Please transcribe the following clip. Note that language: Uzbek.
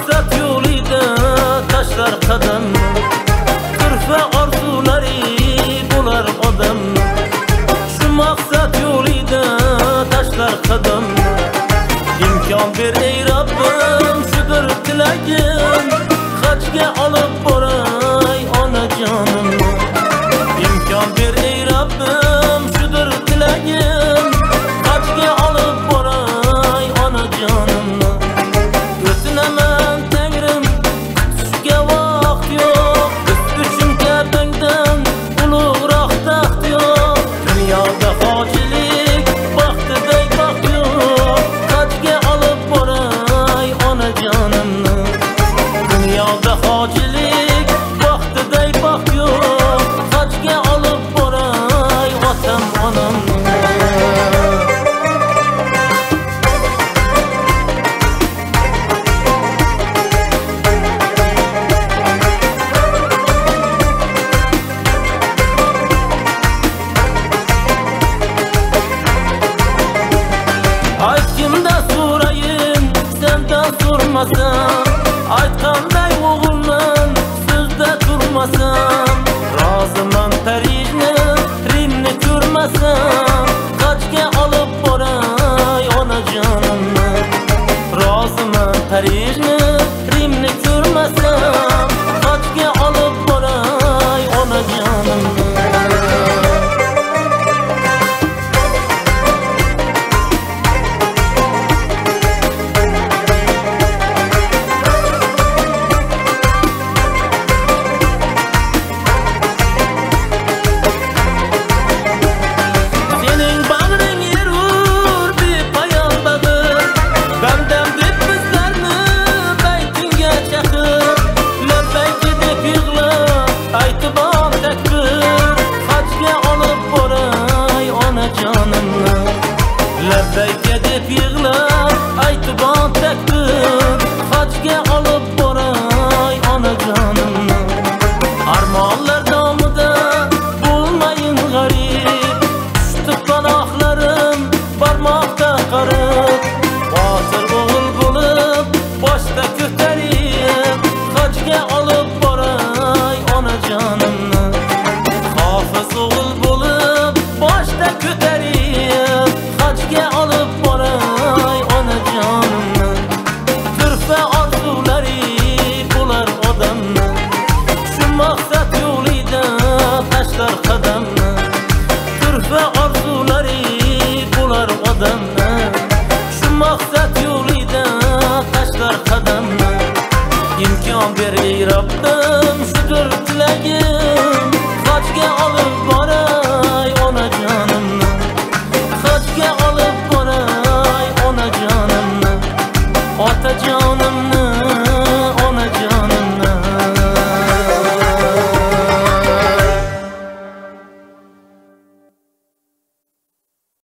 maqsad yo'lida tashlar qadam, turfa orzulari bo'lar odam. Shu maqsad yo'lida tashlar qadam, imkon ber ey Rabbim, shudir tilagim, hajga olib boray onajonimni. İmkon ber ey Rabbim, shudir tilagim, hajga olib boray onajonimni. O'tinaman Tangrim, kutishga vaqt yo'q, biz uchun Ka'bangdan ulug'roq taxt yo'q. Dunyoda hojilik baxtiday baxt yo'q, hajga olib boray onajonimni. Dunyoda hojilik baxtiday baxt yo'q, hajga olib boray otam onamni. Aytgimda so'rayin, sendan so'rmasam, aytganday o'g'ilman, so'zda turmasam. Roziman Parijni, Rimni ko'rmasam, hajga